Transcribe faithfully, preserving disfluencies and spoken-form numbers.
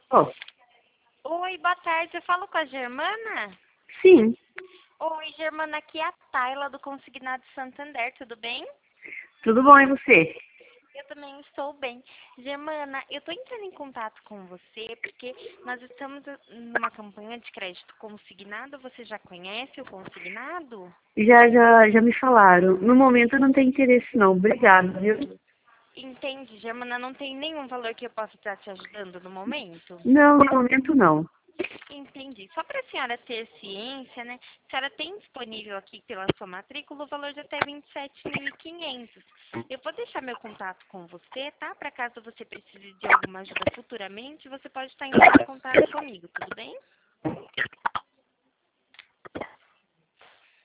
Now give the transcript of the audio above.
Oh, Oi, boa tarde. Eu falo com a Germana? sim, Oi, Germana, aqui é a Tayla do Consignado Santander, tudo bem? tudo bom e você? Eu também estou bem. Germana, eu estou entrando em contato com você porque nós estamos numa campanha de crédito consignado. Você já conhece o consignado? Já, já, já me falaram. No momento eu não tenho interesse não, obrigada, viu? Entende, Germana, não tem nenhum valor que eu possa estar te ajudando no momento? Não, no momento não. Entendi. Só para a senhora ter ciência, né? A senhora tem disponível aqui pela sua matrícula o valor de até vinte e sete mil e quinhentos. Eu vou deixar meu contato com você, tá? Para caso você precise de alguma ajuda futuramente, você pode estar entrando em contato comigo, tudo bem?